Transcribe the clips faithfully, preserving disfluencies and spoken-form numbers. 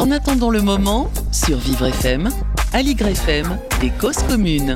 En attendant le moment, sur Vivre F M, Aligre F M et Cause Commune.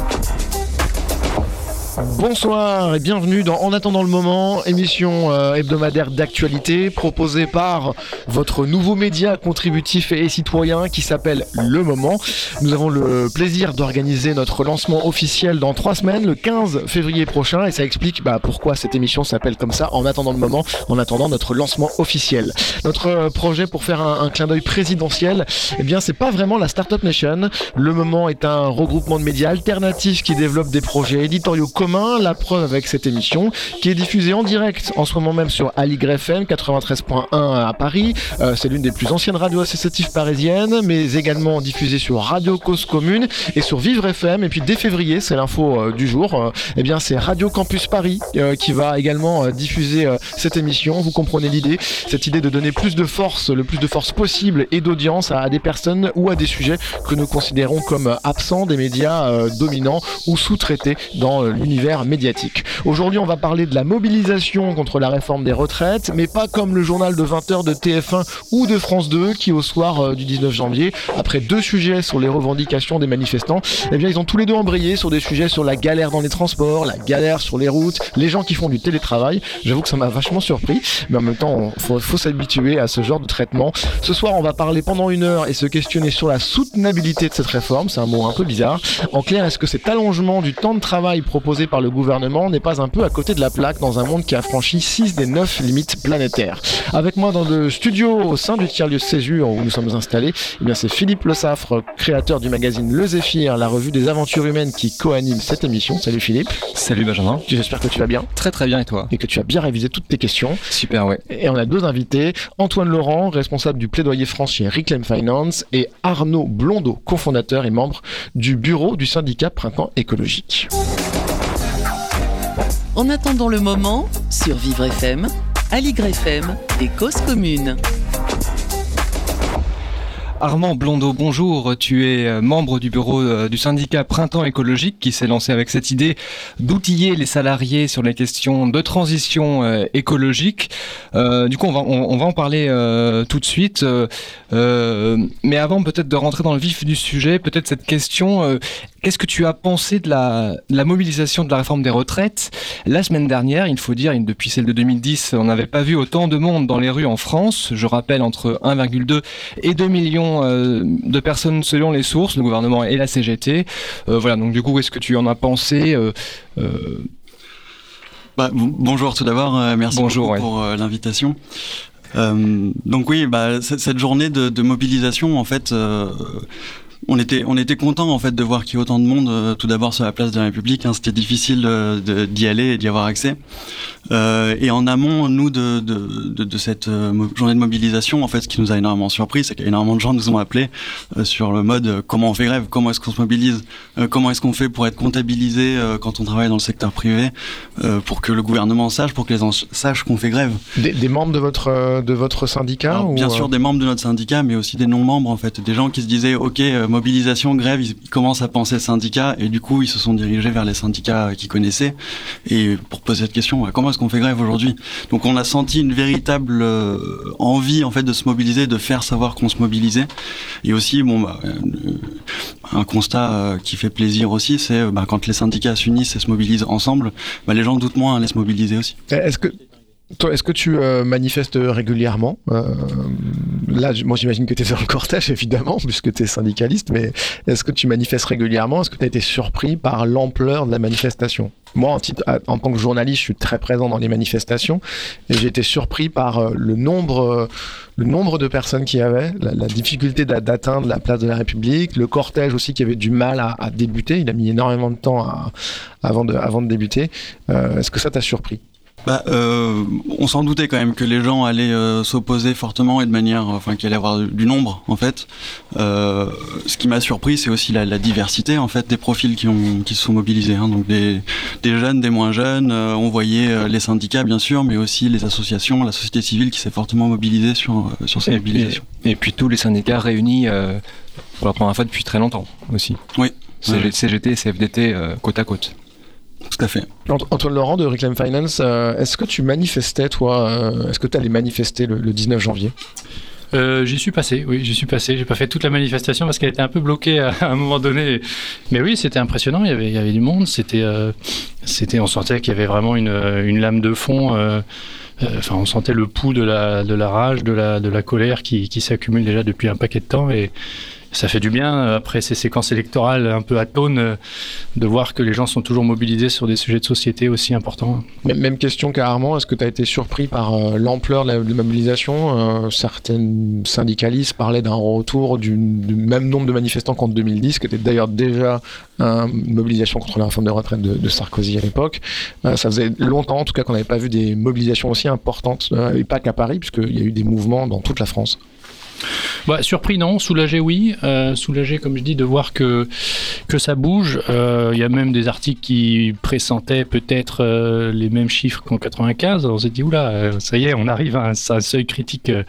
Bonsoir et bienvenue dans En attendant le moment, émission euh, hebdomadaire d'actualité proposée par votre nouveau média contributif et citoyen qui s'appelle Le Moment. Nous avons le plaisir d'organiser notre lancement officiel dans trois semaines, le quinze février prochain, et ça explique bah, pourquoi cette émission s'appelle comme ça, En attendant le moment, en attendant notre lancement officiel. Notre euh, projet pour faire un, un clin d'œil présidentiel, eh bien c'est pas vraiment la Startup Nation. Le Moment est un regroupement de médias alternatifs qui développent des projets éditoriaux communs. La preuve avec cette émission qui est diffusée en direct en ce moment même sur Aligre F M quatre-vingt-treize point un à Paris. Euh, c'est l'une des plus anciennes radios associatives parisiennes, mais également diffusée sur Radio Cause Commune et sur Vivre F M. Et puis dès février, c'est l'info euh, du jour, euh, eh bien c'est Radio Campus Paris euh, qui va également euh, diffuser euh, cette émission. Vous comprenez l'idée, cette idée de donner plus de force, le plus de force possible et d'audience à, à des personnes ou à des sujets que nous considérons comme absents des médias euh, dominants ou sous-traités dans euh, l'univers médiatique. Aujourd'hui, on va parler de la mobilisation contre la réforme des retraites, mais pas comme le journal de vingt heures de T F un ou de France deux qui, au soir euh, du dix-neuf janvier, après deux sujets sur les revendications des manifestants, eh bien, ils ont tous les deux embrayé sur des sujets sur la galère dans les transports, la galère sur les routes, les gens qui font du télétravail. J'avoue que ça m'a vachement surpris, mais en même temps, il faut, faut s'habituer à ce genre de traitement. Ce soir, on va parler pendant une heure et se questionner sur la soutenabilité de cette réforme. C'est un mot un peu bizarre. En clair, est-ce que cet allongement du temps de travail proposé par le gouvernement n'est pas un peu à côté de la plaque dans un monde qui a franchi six des neuf limites planétaires. Avec moi dans le studio au sein du tiers-lieu Césure où nous sommes installés, eh bien c'est Philippe Le Saffre, créateur du magazine Le Zéphyr, la revue des aventures humaines qui co-anime cette émission. Salut Philippe. Salut Benjamin. J'espère que tu vas bien. Très très bien, et toi? Et que tu as bien révisé toutes tes questions. Super, ouais. Et on a deux invités, Antoine Laurent, responsable du plaidoyer France chez Reclaim Finance, et Arnaud Blondeau, cofondateur et membre du bureau du syndicat Printemps écologique. En attendant le moment, sur Vivre F M, Aligre F M et Cause Commune. Armand Blondeau, bonjour. Tu es membre du bureau du syndicat Printemps écologique qui s'est lancé avec cette idée d'outiller les salariés sur les questions de transition euh, écologique. Euh, du coup, on va, on, on va en parler euh, tout de suite. Euh, mais avant peut-être de rentrer dans le vif du sujet, peut-être cette question, euh, qu'est-ce que tu as pensé de la, de la mobilisation de la réforme des retraites? La semaine dernière, il faut dire, depuis celle de deux mille dix, on n'avait pas vu autant de monde dans les rues en France. Je rappelle, entre un virgule deux et deux millions de personnes selon les sources, le gouvernement et la C G T. Euh, voilà, donc du coup, qu'est-ce que tu en as pensé euh, euh... bah, b- Bonjour tout d'abord, euh, merci bonjour, beaucoup ouais. pour euh, l'invitation. Euh, donc oui, bah, c- cette journée de, de mobilisation, en fait, euh, on était on était content en fait de voir qu'il y ait autant de monde euh, tout d'abord sur la place de la République. Hein, c'était difficile euh, de, d'y aller et d'y avoir accès. Euh, et en amont, nous de de, de, de cette euh, mo- journée de mobilisation, en fait, ce qui nous a énormément surpris, c'est qu'énormément de gens nous ont appelés euh, sur le mode euh, comment on fait grève, comment est-ce qu'on se mobilise, euh, comment est-ce qu'on fait pour être comptabilisé euh, quand on travaille dans le secteur privé, euh, pour que le gouvernement sache, pour que les gens sachent qu'on fait grève. Des, des membres de votre euh, de votre syndicat? Alors, ou bien euh... sûr des membres de notre syndicat, mais aussi des non-membres en fait, des gens qui se disaient ok euh, mobilisation, grève, ils commencent à penser syndicat et du coup ils se sont dirigés vers les syndicats qu'ils connaissaient et pour poser cette question, comment est-ce qu'on fait grève aujourd'hui? Donc on a senti une véritable euh, envie en fait de se mobiliser, de faire savoir qu'on se mobilisait et aussi bon bah, euh, un constat euh, qui fait plaisir aussi, c'est bah, quand les syndicats s'unissent et se mobilisent ensemble, bah, les gens doutent moins à aller se mobiliser aussi. Est-ce que Toi, est-ce que tu euh, manifestes régulièrement? euh, Là, moi, j'imagine que tu es sur le cortège, évidemment, puisque tu es syndicaliste, mais est-ce que tu manifestes régulièrement? Est-ce que tu as été surpris par l'ampleur de la manifestation? Moi, en, titre, en tant que journaliste, je suis très présent dans les manifestations, et j'ai été surpris par euh, le nombre, euh, le nombre de personnes qu'il y avait, la, la difficulté d'atteindre la place de la République, le cortège aussi qui avait du mal à, à débuter. Il a mis énormément de temps à, avant, de, avant de débuter. Euh, est-ce que ça t'a surpris? Bah, euh, on s'en doutait quand même que les gens allaient euh, s'opposer fortement et de manière, enfin, qu'il allait y avoir du nombre en fait. Euh, ce qui m'a surpris, c'est aussi la, la diversité en fait des profils qui ont, qui se sont mobilisés. Hein, donc des, des jeunes, des moins jeunes. Euh, on voyait euh, les syndicats bien sûr, mais aussi les associations, la société civile qui s'est fortement mobilisée sur euh, sur ces et mobilisations. Puis, et puis tous les syndicats réunis euh, pour la première fois depuis très longtemps aussi. Oui. C G T et C F D T euh, côte à côte. Tout à fait. Antoine Laurent de Reclaim Finance, euh, est-ce que tu manifestais, toi, euh, est-ce que tu allais manifester le, le dix-neuf janvier? Euh, j'y suis passé, oui, j'y suis passé. J'ai pas fait toute la manifestation parce qu'elle était un peu bloquée à, à un moment donné. Mais oui, c'était impressionnant. Il y avait, il y avait du monde. C'était, euh, c'était, on sentait qu'il y avait vraiment une, une lame de fond. Euh, Enfin, on sentait le pouls de la, de la rage, de la, de la colère qui, qui s'accumule déjà depuis un paquet de temps et ça fait du bien, après ces séquences électorales un peu atones, de voir que les gens sont toujours mobilisés sur des sujets de société aussi importants. Même question qu'à Armand, est-ce que tu as été surpris par euh, l'ampleur de la, de la mobilisation euh, Certains syndicalistes parlaient d'un retour du, du même nombre de manifestants qu'en deux mille dix, qui était d'ailleurs déjà euh, une mobilisation contre la réforme des retraites de, de Sarkozy à l'époque. Euh, ça faisait longtemps en tout cas qu'on n'avait pas vu des mobilisations aussi importantes, euh, et pas qu'à Paris, puisqu'il y a eu des mouvements dans toute la France. Bah, surpris non, soulagé oui, euh, soulagé comme je dis de voir que, que ça bouge. Il euh, y a même des articles qui pressentaient peut-être euh, les mêmes chiffres qu'en quatre-vingt-quinze. On s'est dit oula, ça y est, on arrive à un, à un seuil critique. Euh,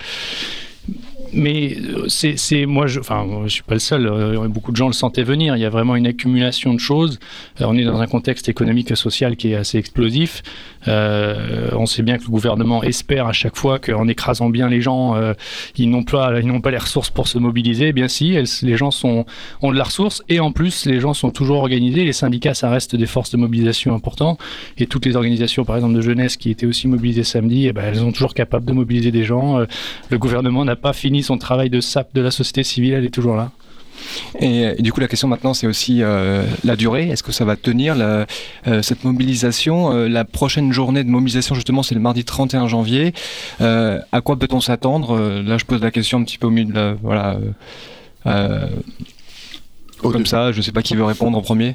mais c'est, c'est moi, je, enfin, je suis pas le seul. Euh, beaucoup de gens le sentaient venir. Il y a vraiment une accumulation de choses. Euh, on est dans un contexte économique et social qui est assez explosif. Euh, on sait bien que le gouvernement espère à chaque fois qu'en écrasant bien les gens, euh, ils n'ont pas, ils n'ont pas les ressources pour se mobiliser. Eh bien si, elles, les gens sont, ont de la ressource et en plus les gens sont toujours organisés. Les syndicats, ça reste des forces de mobilisation importantes et toutes les organisations, par exemple de jeunesse, qui étaient aussi mobilisées samedi, eh ben, elles sont toujours capables de mobiliser des gens. Euh, le gouvernement n'a pas fini son travail de sape de la société civile, elle est toujours là. Et, et du coup, la question maintenant, c'est aussi euh, la durée. Est-ce que ça va tenir la, euh, cette mobilisation euh, La prochaine journée de mobilisation, justement, c'est le mardi trente et un janvier. Euh, à quoi peut-on s'attendre euh, Là, je pose la question un petit peu au milieu de la... Voilà, euh, euh, comme ça, je ne sais pas qui veut répondre en premier.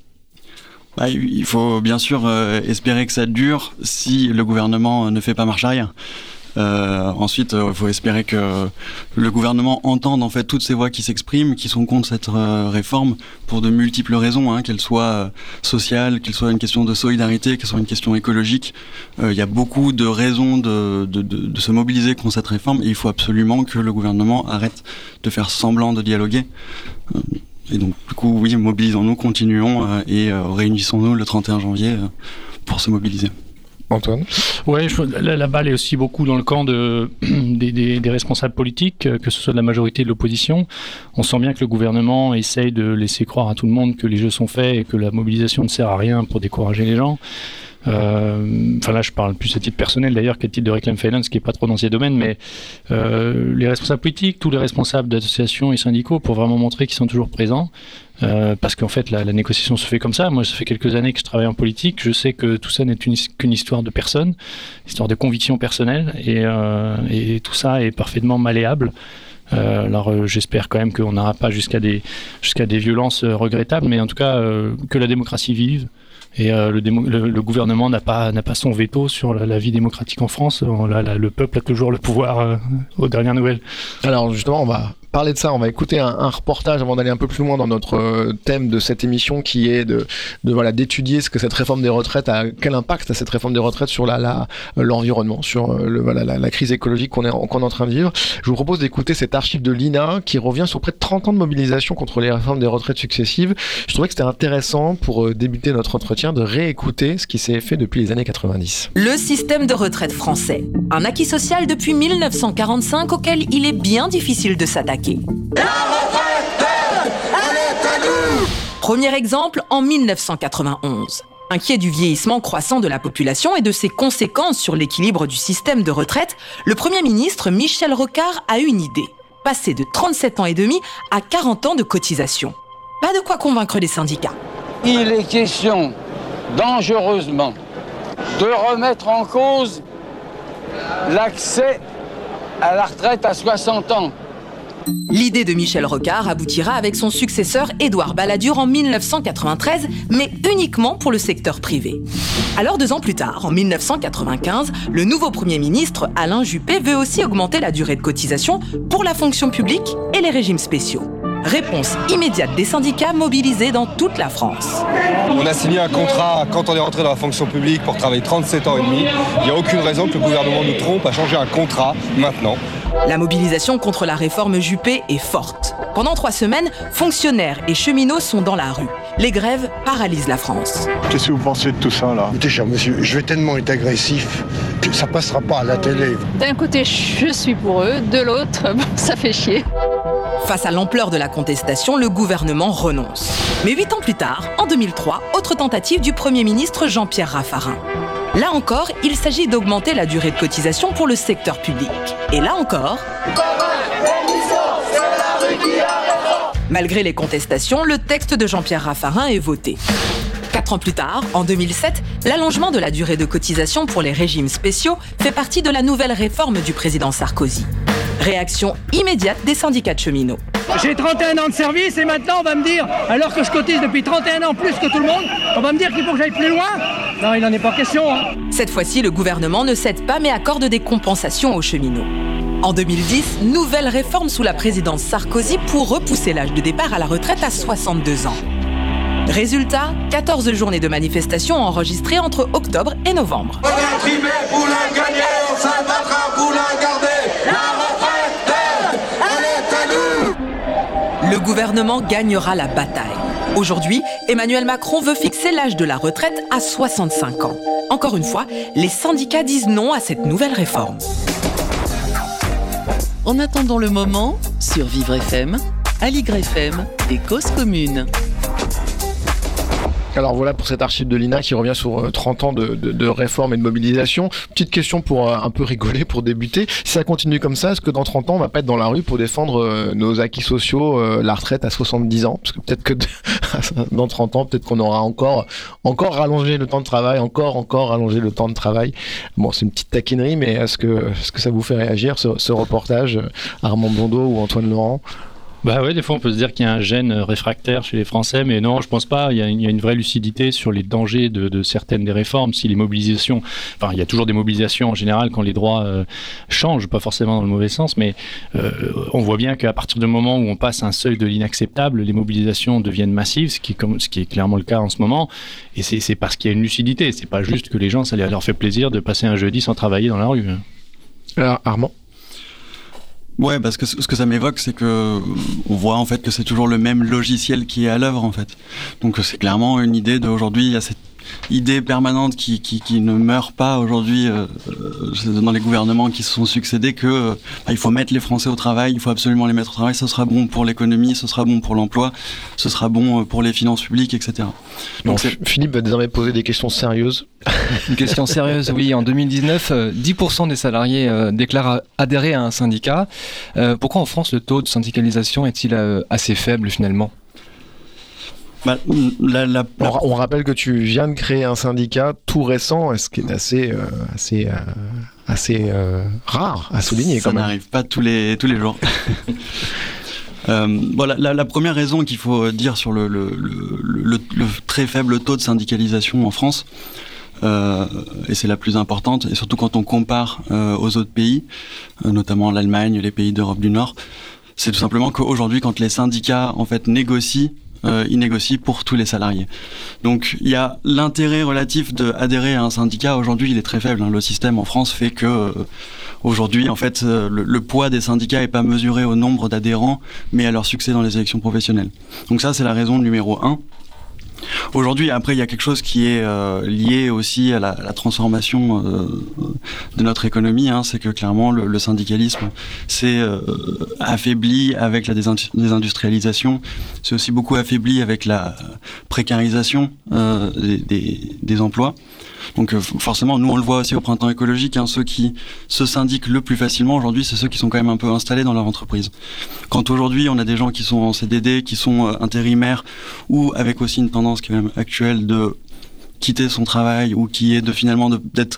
Bah, il faut bien sûr euh, espérer que ça dure si le gouvernement ne fait pas marche arrière. Euh, ensuite, il euh, faut espérer que le gouvernement entende en fait toutes ces voix qui s'expriment, qui sont contre cette euh, réforme pour de multiples raisons, hein, qu'elle soit euh, sociale, qu'elle soit une question de solidarité, qu'elle soit une question écologique. Il euh, y a beaucoup de raisons de, de, de, de se mobiliser contre cette réforme et il faut absolument que le gouvernement arrête de faire semblant de dialoguer. Euh, et donc, du coup, oui, mobilisons-nous, continuons euh, et euh, réunissons-nous le trente et un janvier euh, pour se mobiliser. Antoine ? Oui, la, la balle est aussi beaucoup dans le camp de, des, des, des responsables politiques, que ce soit de la majorité et de l'opposition. On sent bien que le gouvernement essaye de laisser croire à tout le monde que les jeux sont faits et que la mobilisation ne sert à rien pour décourager les gens. Euh, enfin là je parle plus à titre personnel d'ailleurs qu'à titre de Reclaim Finance qui est pas trop dans ces domaines, mais euh, les responsables politiques, tous les responsables d'associations et syndicaux pour vraiment montrer qu'ils sont toujours présents, euh, parce qu'en fait la, la négociation se fait comme ça. Moi ça fait quelques années que je travaille en politique, je sais que tout ça n'est une, qu'une histoire de personnes, histoire de convictions personnelles et, euh, et tout ça est parfaitement malléable. Euh, alors euh, j'espère quand même qu'on n'aura pas jusqu'à des, jusqu'à des violences euh, regrettables, mais en tout cas euh, que la démocratie vive. Et euh, le, démo- le, le gouvernement n'a pas, n'a pas son veto sur la, la vie démocratique en France. La, la, le peuple a toujours le pouvoir euh, aux dernières nouvelles. Alors justement, on va parler de ça, on va écouter un, un reportage avant d'aller un peu plus loin dans notre euh, thème de cette émission qui est de, de voilà, d'étudier ce que cette réforme des retraites a, quel impact a cette réforme des retraites sur la, la, l'environnement, sur euh, le, voilà, la, la crise écologique qu'on est, qu'on est en train de vivre. Je vous propose d'écouter cet archive de l'I N A qui revient sur près de trente ans de mobilisation contre les réformes des retraites successives. Je trouvais que c'était intéressant pour euh, débuter notre entretien de réécouter ce qui s'est fait depuis les années quatre-vingt-dix. Le système de retraite français, un acquis social depuis mille neuf cent quarante-cinq auquel il est bien difficile de s'attaquer. La retraite, elle est à nous. Premier exemple, en mille neuf cent quatre-vingt-onze. Inquiet du vieillissement croissant de la population et de ses conséquences sur l'équilibre du système de retraite, le Premier ministre Michel Rocard a une idée. Passer de trente-sept ans et demi à quarante ans de cotisation. Pas de quoi convaincre les syndicats. Il est question, dangereusement, de remettre en cause l'accès à la retraite à soixante ans. L'idée de Michel Rocard aboutira avec son successeur Édouard Balladur en mille neuf cent quatre-vingt-treize, mais uniquement pour le secteur privé. Alors deux ans plus tard, en mille neuf cent quatre-vingt-quinze, le nouveau Premier ministre Alain Juppé veut aussi augmenter la durée de cotisation pour la fonction publique et les régimes spéciaux. Réponse immédiate des syndicats mobilisés dans toute la France. On a signé un contrat quand on est rentré dans la fonction publique pour travailler trente-sept ans et demi. Il n'y a aucune raison que le gouvernement nous trompe à changer un contrat maintenant. La mobilisation contre la réforme Juppé est forte. Pendant trois semaines, fonctionnaires et cheminots sont dans la rue. Les grèves paralysent la France. Qu'est-ce que vous pensez de tout ça, là ? Écoutez, cher monsieur, je vais tellement être agressif ça passera pas à la télé. D'un côté, je suis pour eux, de l'autre, bon, ça fait chier. Face à l'ampleur de la contestation, le gouvernement renonce. Mais huit ans plus tard, en deux mille trois, autre tentative du Premier ministre Jean-Pierre Raffarin. Là encore, il s'agit d'augmenter la durée de cotisation pour le secteur public. Et là encore... Malgré les contestations, le texte de Jean-Pierre Raffarin est voté. Quatre ans plus tard, en deux mille sept, l'allongement de la durée de cotisation pour les régimes spéciaux fait partie de la nouvelle réforme du président Sarkozy. Réaction immédiate des syndicats de cheminots. J'ai trente et un ans de service et maintenant on va me dire, alors que je cotise depuis trente et un ans plus que tout le monde, on va me dire qu'il faut que j'aille plus loin ? Non, il n'en est pas question. Hein. Cette fois-ci, le gouvernement ne cède pas mais accorde des compensations aux cheminots. En deux mille dix, nouvelle réforme sous la présidence Sarkozy pour repousser l'âge de départ à la retraite à soixante-deux ans. Résultat, quatorze journées de manifestations enregistrées entre octobre et novembre. On a trimé pour la gagner, on se battra pour la garder. La retraite, elle est à nous. Le gouvernement gagnera la bataille. Aujourd'hui, Emmanuel Macron veut fixer l'âge de la retraite à soixante-cinq ans. Encore une fois, les syndicats disent non à cette nouvelle réforme. En attendant le moment, sur Vivre F M, Aligre F M et Cause Commune. Alors voilà pour cette archive de l'I N A qui revient sur trente ans de, de, de réforme et de mobilisation. Petite question pour euh, un peu rigoler, pour débuter. Si ça continue comme ça, est-ce que dans trente ans, on va pas être dans la rue pour défendre euh, nos acquis sociaux, euh, la retraite à soixante-dix ans ? Parce que peut-être que dans trente ans, peut-être qu'on aura encore, encore rallongé le temps de travail, encore, encore rallongé le temps de travail. Bon, c'est une petite taquinerie, mais est-ce que, est-ce que ça vous fait réagir, ce, ce reportage, Armand Blondeau ou Antoine Laurent ? Bah ouais, des fois on peut se dire qu'il y a un gène réfractaire chez les Français, mais non, je pense pas. Il y a, il y a une vraie lucidité sur les dangers de, de certaines des réformes. Si les mobilisations, enfin il y a toujours des mobilisations en général quand les droits euh, changent, pas forcément dans le mauvais sens, mais euh, on voit bien qu'à partir du moment où on passe un seuil de l'inacceptable, les mobilisations deviennent massives, ce qui est, comme, ce qui est clairement le cas en ce moment. Et c'est, c'est parce qu'il y a une lucidité. C'est pas juste que les gens, ça leur fait plaisir de passer un jeudi sans travailler dans la rue. Alors Armand ? Ouais, parce que ce que ça m'évoque, c'est que on voit en fait que c'est toujours le même logiciel qui est à l'œuvre en fait. Donc c'est clairement une idée d'aujourd'hui. Il y a cette idée permanente qui qui, qui ne meurt pas aujourd'hui euh, dans les gouvernements qui se sont succédés que euh, bah, il faut mettre les Français au travail, il faut absolument les mettre au travail. Ce sera bon pour l'économie, ce sera bon pour l'emploi, ce sera bon pour les finances publiques, et cetera. Donc bon, Philippe va désormais poser des questions sérieuses. Une question sérieuse, oui. En deux mille dix-neuf, dix pour cent des salariés euh, déclarent adhérer à un syndicat. Euh, pourquoi en France le taux de syndicalisation est-il euh, assez faible finalement ? Bah, la, la, la... On, on rappelle que tu viens de créer un syndicat tout récent, ce qui est assez, euh, assez, euh, assez euh, rare à souligner. Ça quand même. n'arrive pas tous les, tous les jours. Euh, bon, la, la, la première raison qu'il faut dire sur le, le, le, le, le très faible taux de syndicalisation en France, euh, et c'est la plus importante, et surtout quand on compare euh, aux autres pays, euh, notamment l'Allemagne, les pays d'Europe du Nord, c'est tout simplement qu'aujourd'hui, quand les syndicats en fait négocient, Euh, ils négocient pour tous les salariés. Donc il y a l'intérêt relatif d'adhérer à un syndicat. Aujourd'hui, il est très faible. Hein. Le système en France fait que euh, aujourd'hui, en fait, euh, le, le poids des syndicats est pas mesuré au nombre d'adhérents, mais à leur succès dans les élections professionnelles. Donc ça, c'est la raison numéro un. Aujourd'hui, après, il y a quelque chose qui est euh, lié aussi à la, à la transformation euh, de notre économie. Hein, c'est que clairement, le, le syndicalisme s'est euh, affaibli avec la désindustrialisation. C'est aussi beaucoup affaibli avec la précarisation euh, des, des, des emplois. Donc euh, forcément, nous on le voit aussi au printemps écologique, hein, ceux qui se syndiquent le plus facilement aujourd'hui, c'est ceux qui sont quand même un peu installés dans leur entreprise. Quand aujourd'hui on a des gens qui sont en C D D, qui sont euh, intérimaires, ou avec aussi une tendance quand même actuelle de quitter son travail, ou qui est de finalement de, d'être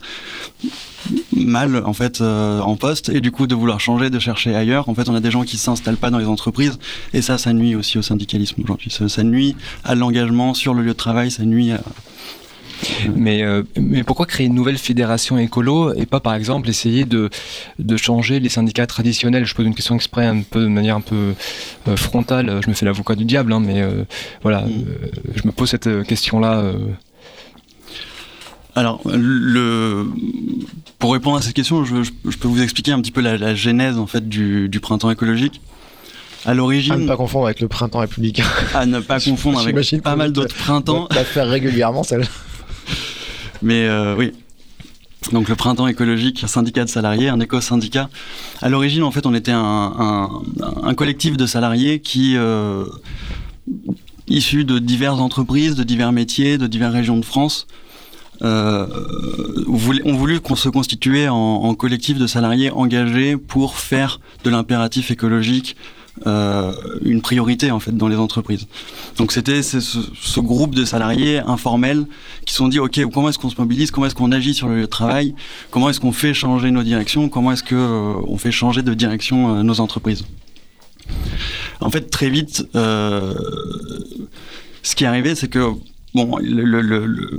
mal en fait euh, en poste, et du coup de vouloir changer, de chercher ailleurs. En fait, on a des gens qui s'installent pas dans les entreprises, et ça, ça nuit aussi au syndicalisme aujourd'hui. Ça, ça nuit à l'engagement sur le lieu de travail, ça nuit à Mais, euh, mais pourquoi créer une nouvelle fédération écolo et pas par exemple essayer de, de changer les syndicats traditionnels ? Je pose une question exprès un peu, de manière un peu euh, frontale, je me fais l'avocat du diable, hein, mais euh, voilà, mmh. euh, je me pose cette question-là. Euh... Alors, le... pour répondre à cette question, je, je, je peux vous expliquer un petit peu la, la genèse en fait, du, du printemps écologique. À l'origine, à ne pas confondre avec le printemps républicain. À ne pas confondre avec pas mal d'autres printemps. On va faire régulièrement celle-là. Mais euh, oui. Donc le Printemps écologique, syndicat de salariés, un éco-syndicat. À l'origine, en fait, on était un, un, un collectif de salariés qui, euh, issus de diverses entreprises, de divers métiers, de diverses régions de France, euh, ont voulu qu'on se constituer en, en collectif de salariés engagés pour faire de l'impératif écologique Euh, une priorité en fait dans les entreprises. Donc c'était ce, ce groupe de salariés informels qui se sont dit ok, comment est-ce qu'on se mobilise, comment est-ce qu'on agit sur le lieu de travail, comment est-ce qu'on fait changer nos directions, comment est-ce que euh, on fait changer de direction euh, nos entreprises. En fait très vite euh, ce qui est arrivé c'est que bon le, le, le, le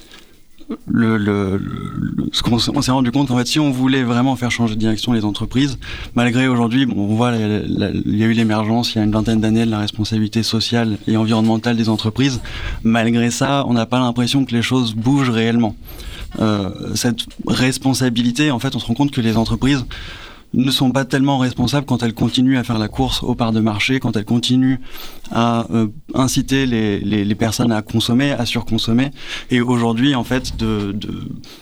Le, le, le, ce qu'on on s'est rendu compte qu'en fait, si on voulait vraiment faire changer de direction les entreprises, malgré aujourd'hui, bon, on voit, il y a eu l'émergence, il y a une vingtaine d'années, de la responsabilité sociale et environnementale des entreprises. Malgré ça, on n'a pas l'impression que les choses bougent réellement. Euh, cette responsabilité, en fait, on se rend compte que les entreprises ne sont pas tellement responsables quand elles continuent à faire la course aux parts de marché, quand elles continuent à euh, inciter les, les, les personnes à consommer, à surconsommer, et aujourd'hui en fait de, de,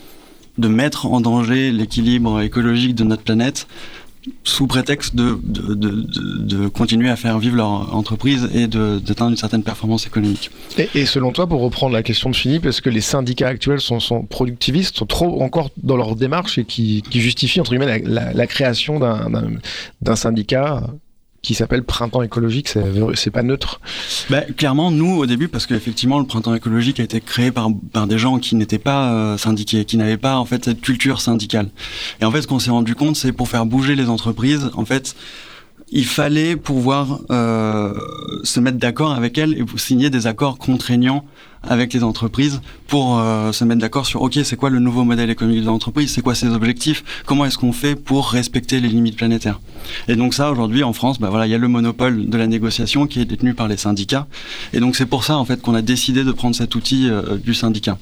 de mettre en danger l'équilibre écologique de notre planète sous prétexte de, de, de, de, de continuer à faire vivre leur entreprise et de, d'atteindre une certaine performance économique. Et, et selon toi, pour reprendre la question de Philippe, est-ce que les syndicats actuels sont, sont productivistes, sont trop encore dans leur démarche et qui, qui justifient entre guillemets la, la, la création d'un, d'un, d'un syndicat qui s'appelle Printemps écologique, c'est, c'est pas neutre? Bah, clairement, nous, au début, parce qu'effectivement, le Printemps écologique a été créé par, par des gens qui n'étaient pas euh, syndiqués, qui n'avaient pas, en fait, cette culture syndicale. Et en fait, ce qu'on s'est rendu compte, c'est pour faire bouger les entreprises, en fait, il fallait pouvoir euh, se mettre d'accord avec elles et signer des accords contraignants avec les entreprises pour euh, se mettre d'accord sur ok, c'est quoi le nouveau modèle économique de l'entreprise, c'est quoi ses objectifs, comment est-ce qu'on fait pour respecter les limites planétaires. Et donc ça, aujourd'hui en France, bah voilà, il y a le monopole de la négociation qui est détenu par les syndicats. Et donc c'est pour ça en fait qu'on a décidé de prendre cet outil euh, du syndicat.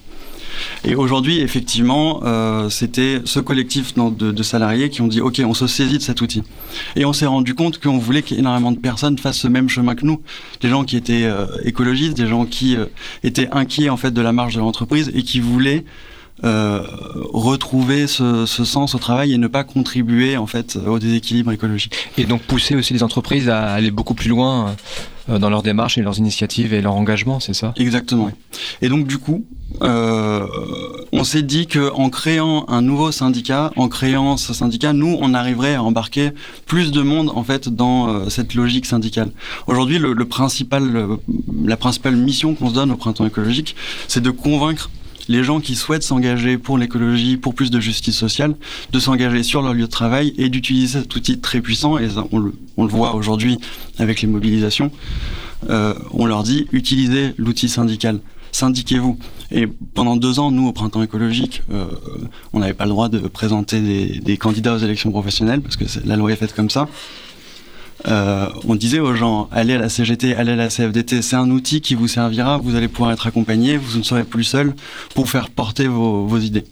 Et aujourd'hui, effectivement, euh, c'était ce collectif de, de salariés qui ont dit « Ok, on se saisit de cet outil ». Et on s'est rendu compte qu'on voulait qu'énormément de personnes fassent ce même chemin que nous. Des gens qui étaient euh, écologistes, des gens qui euh, étaient inquiets en fait de la marge de l'entreprise et qui voulaient euh, retrouver ce, ce sens au travail et ne pas contribuer en fait au déséquilibre écologique. Et donc pousser aussi les entreprises à aller beaucoup plus loin euh, dans leurs démarches et leurs initiatives et leur engagement, c'est ça ? Exactement. Et donc du coup, euh, on s'est dit qu'en créant un nouveau syndicat, en créant ce syndicat, nous, on arriverait à embarquer plus de monde en fait dans euh, cette logique syndicale. Aujourd'hui, le, le principal, le, la principale mission qu'on se donne au Printemps écologique, c'est de convaincre les gens qui souhaitent s'engager pour l'écologie, pour plus de justice sociale, de s'engager sur leur lieu de travail et d'utiliser cet outil très puissant. Et on le, on le voit aujourd'hui avec les mobilisations. Euh, on leur dit, utilisez l'outil syndical. Syndiquez-vous. Et pendant deux ans, nous, au Printemps écologique, euh, on n'avait pas le droit de présenter des, des candidats aux élections professionnelles parce que c'est, la loi est faite comme ça. Euh, on disait aux gens, allez à la C G T, allez à la C F D T, c'est un outil qui vous servira, vous allez pouvoir être accompagné, vous ne serez plus seul pour faire porter vos, vos idées.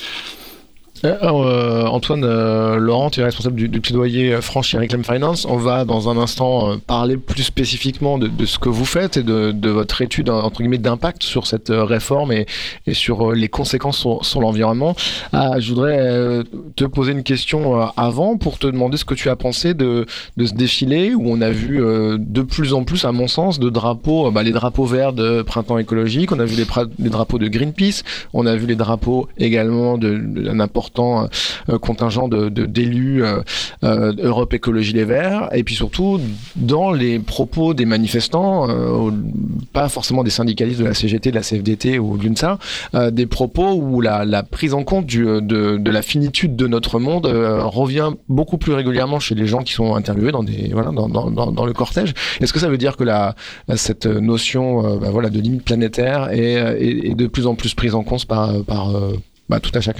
Alors, euh, Antoine euh, Laurent, tu es responsable du, du plaidoyer France chez Reclaim Finance. On va dans un instant euh, parler plus spécifiquement de, de ce que vous faites et de, de votre étude entre guillemets d'impact sur cette euh, réforme et, et sur euh, les conséquences sur, sur l'environnement. Ah, je voudrais euh, te poser une question euh, avant pour te demander ce que tu as pensé de, de ce défilé où on a vu euh, de plus en plus, à mon sens, de drapeaux, euh, bah, les drapeaux verts de Printemps écologique, on a vu les, pra- les drapeaux de Greenpeace, on a vu les drapeaux également de, de, d'un important Euh, contingent de, de, d'élus euh, euh, Europe Écologie Les Verts, et puis surtout dans les propos des manifestants, euh, pas forcément des syndicalistes de la C G T, de la C F D T ou de l'U N S A, euh, des propos où la, la prise en compte du, de, de la finitude de notre monde euh, revient beaucoup plus régulièrement chez les gens qui sont interviewés dans, des, voilà, dans, dans, dans, dans le cortège. Est-ce que ça veut dire que la, cette notion euh, bah, voilà, de limite planétaire est, est, est de plus en plus prise en compte par, par euh, bah, tout un chacun ?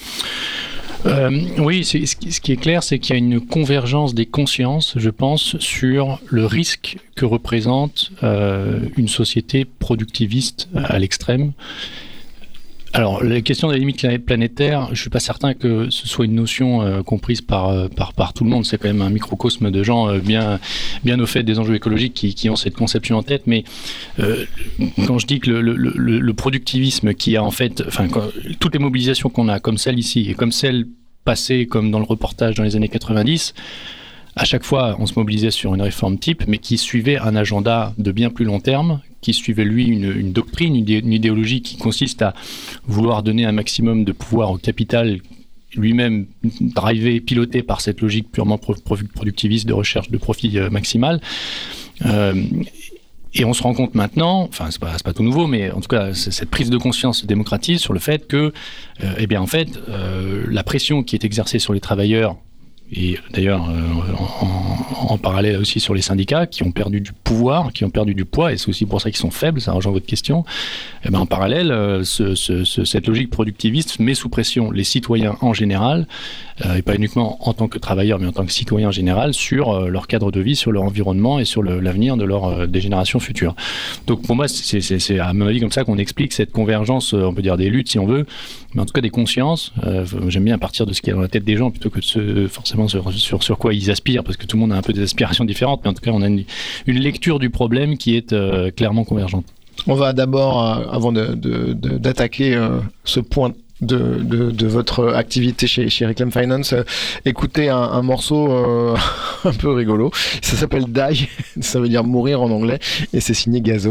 Euh, oui, c'est, ce qui est clair, c'est qu'il y a une convergence des consciences, je pense, sur le risque que représente euh, une société productiviste à l'extrême. Alors, la question des limites planétaires, je ne suis pas certain que ce soit une notion euh, comprise par, par, par tout le monde. C'est quand même un microcosme de gens euh, bien, bien au fait des enjeux écologiques qui, qui ont cette conception en tête. Mais euh, quand je dis que le, le, le, le productivisme qui a en fait, enfin, quand, toutes les mobilisations qu'on a, comme celle ici et comme celle passée, comme dans le reportage dans les années quatre-vingt-dix, à chaque fois, on se mobilisait sur une réforme type, mais qui suivait un agenda de bien plus long terme, qui suivait, lui, une, une doctrine, une, idé- une idéologie qui consiste à vouloir donner un maximum de pouvoir au capital, lui-même drivé, piloté par cette logique purement pro- productiviste de recherche de profit euh, maximal. Euh, Et on se rend compte maintenant, enfin c'est pas, c'est pas tout nouveau, mais en tout cas c'est, cette prise de conscience se démocratise sur le fait que, euh, eh bien en fait, euh, la pression qui est exercée sur les travailleurs, et d'ailleurs euh, en, en, en parallèle aussi sur les syndicats qui ont perdu du pouvoir, qui ont perdu du poids, et c'est aussi pour ça qu'ils sont faibles, ça rejoint votre question, et bien en parallèle, euh, ce, ce, ce, cette logique productiviste met sous pression les citoyens en général, euh, et pas uniquement en tant que travailleurs, mais en tant que citoyens en général, sur euh, leur cadre de vie, sur leur environnement et sur le, l'avenir de leur, euh, des générations futures. Donc pour moi, c'est, c'est, c'est à mon avis comme ça qu'on explique cette convergence, euh, on peut dire des luttes si on veut, mais en tout cas des consciences. Euh, j'aime bien partir de ce qu'il y a dans la tête des gens plutôt que de ce, forcément sur, sur, sur quoi ils aspirent, parce que tout le monde a un peu des aspirations différentes, mais en tout cas on a une, une lecture du problème qui est euh, clairement convergente. On va d'abord, euh, avant de, de, de, d'attaquer euh, ce point de, de, de votre activité chez, chez Reclaim Finance, euh, écouter un, un morceau euh, un peu rigolo. Ça s'appelle Die, ça veut dire mourir en anglais, et c'est signé Gazo.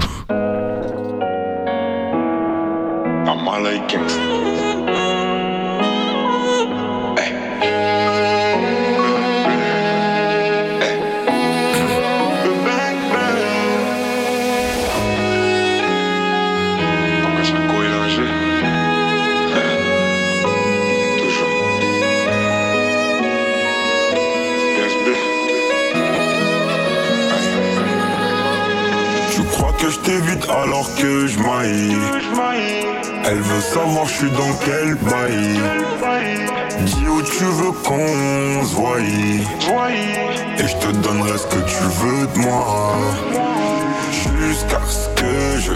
Je t'évite alors que je maille. Elle veut savoir je suis dans quel bail. Dis où tu veux qu'on se voie, et je te donnerai ce que tu veux de moi, jusqu'à ce que je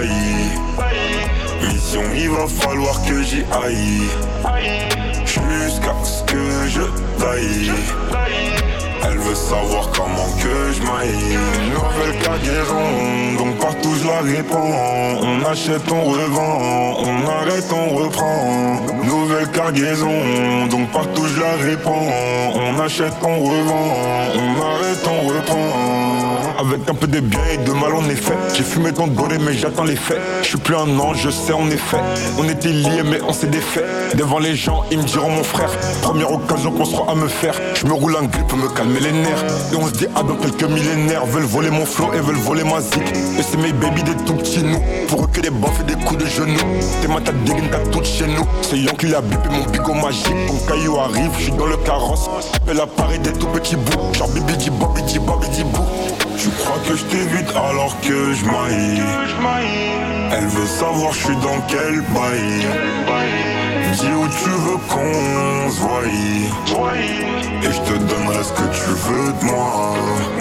taille. Mission, il va falloir que j'y aille, jusqu'à ce que je taille. Elle veut savoir comment que je maille. Nouvelle cargaison, donc partout je la répands. On achète, on revend, on arrête, on reprend. Nouvelle cargaison, donc partout je la répands. On achète, on revend, on arrête, on reprend. Avec un peu de bien et de mal en effet. J'ai fumé ton doré mais j'attends les faits. Je suis plus un ange, je sais en effet. On était liés mais on s'est défait. Devant les gens ils me diront mon frère. Première occasion qu'on sera à me faire. Je me roule un grip pour me calmer les nerfs. Et on se dit ah dans quelques millénaires. Veulent voler mon flow et veulent voler ma zik. Et c'est mes baby des tout petits nous. Pour eux que des baffes et des coups de genoux. T'es ma tête dégaine t'as tout chez nous. C'est Yankee la bip et mon bigot magique. Ton caillou arrive, je suis dans le carrosse. Appelle à Paris des tout petits bouts. Genre bibi di bobi di bobi di bou. Tu crois que je t'évite alors que je maille. Elle veut savoir je suis dans quel bail. Dis où tu veux qu'on se voie, et je te donnerai ce que tu veux de moi,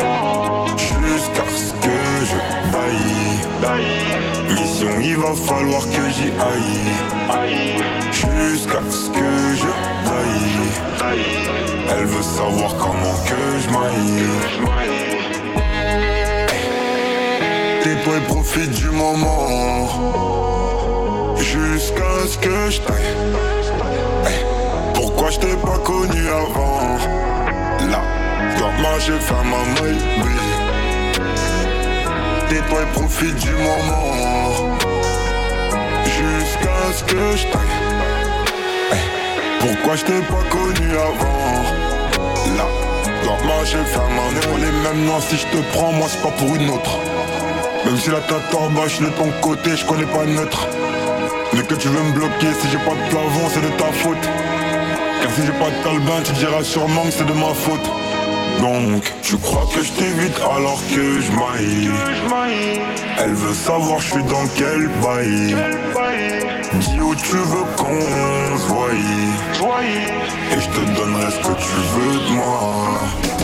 jusqu'à ce que je taille. Mission, il va falloir que j'y aille, jusqu'à ce que je taille. Elle veut savoir comment que je maille. Tais-toi et profite du moment, jusqu'à ce que je taille. Hey, pourquoi je t'ai pas connu avant? Là, je dois marcher, faire ma maille, oui. Tais-toi et profite du moment, jusqu'à ce que je taille. Hey, pourquoi je t'ai pas connu avant? Là, je dois marcher, faire ma maille. On est même noirs, si je te prends, moi c'est pas pour une autre. Même si la tête en bas, je suis de ton côté, je connais pas neutre. Mais que tu veux me bloquer, si j'ai pas de plafond, c'est de ta faute. Car si j'ai pas de talbin, tu diras sûrement que c'est de ma faute. Donc, tu crois que je t'évite alors que je maille. Elle veut savoir je suis dans quel bail. Dis où tu veux qu'on se voie, et je te donnerai ce que tu veux de moi.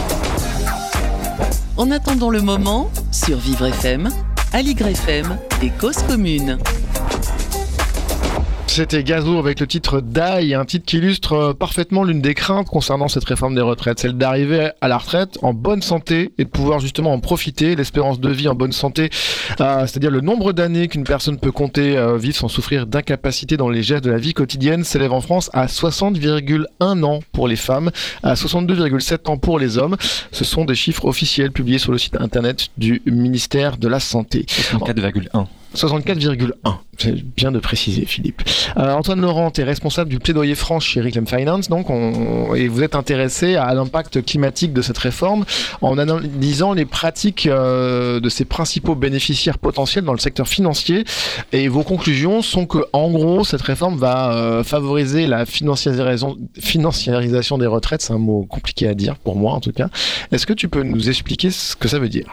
En attendant le moment, sur Vivre F M, Aligre F M et Cause Commune. C'était Gazo avec le titre Die, un titre qui illustre parfaitement l'une des craintes concernant cette réforme des retraites, celle d'arriver à la retraite en bonne santé et de pouvoir justement en profiter. L'espérance de vie en bonne santé, euh, c'est-à-dire le nombre d'années qu'une personne peut compter euh, vivre sans souffrir d'incapacité dans les gestes de la vie quotidienne, s'élève en France à soixante virgule un ans pour les femmes, à soixante-deux virgule sept ans pour les hommes. Ce sont des chiffres officiels publiés sur le site internet du ministère de la Santé. soixante-quatre virgule un. soixante-quatre virgule un, c'est bien de préciser, Philippe. Euh, Antoine Laurent, tu es responsable du plaidoyer France chez Reclaim Finance, donc on, et vous êtes intéressé à l'impact climatique de cette réforme en analysant les pratiques euh, de ses principaux bénéficiaires potentiels dans le secteur financier. Et vos conclusions sont que, en gros, cette réforme va euh, favoriser la financiarisation, financiarisation des retraites. C'est un mot compliqué à dire, pour moi en tout cas. Est-ce que tu peux nous expliquer ce que ça veut dire ?